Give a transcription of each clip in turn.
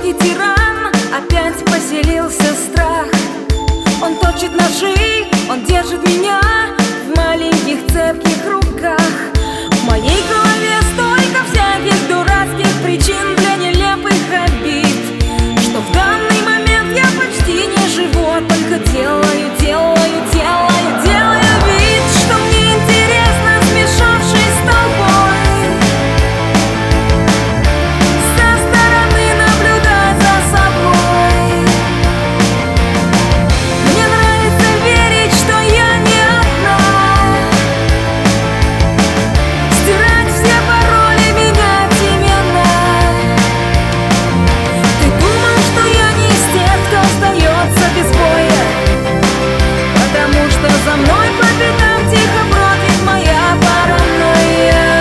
жестокий тиран, опять поселился страх. Он точит ножи, он держит меня в маленьких цепких руках. В моей голове столько всяких дурацких причин для нелепых обид, что в данный момент я почти не живу, а только делаю вид, что мне интересно, смешавшись с толпой, со стороны наблюдать за собой. Мне нравится верить, что я не одна, стирать все пароли, менять имена. Ты думал, что я не из тех, кто остается без боя, потому что за мной по пятам тихо бродит моя паранойя.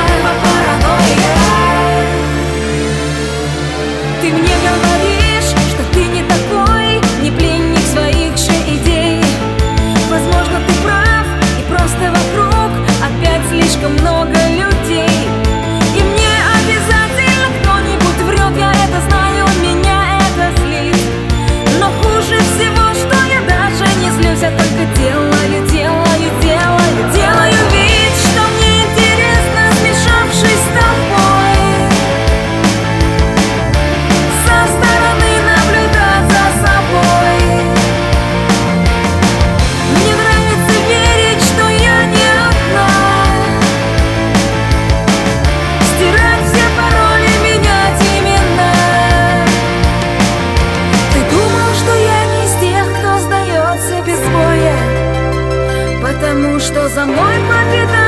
Ты мне говоришь, что ты не такой, не пленник своих же идей. Возможно, ты прав, и просто вокруг опять слишком много людей. И мне обязательно кто-нибудь врет, я это знаю, меня это злит. Но хуже всего, что я даже не злюсь, а только делаю вид, что мне интересно, смешавшись с толпой, со стороны наблюдать за собой. Мне нравится верить, что я не одна, стирать все пароли, менять имена. Ты думал, что я не из тех, кто сдается без боя, потому что за мной по пятам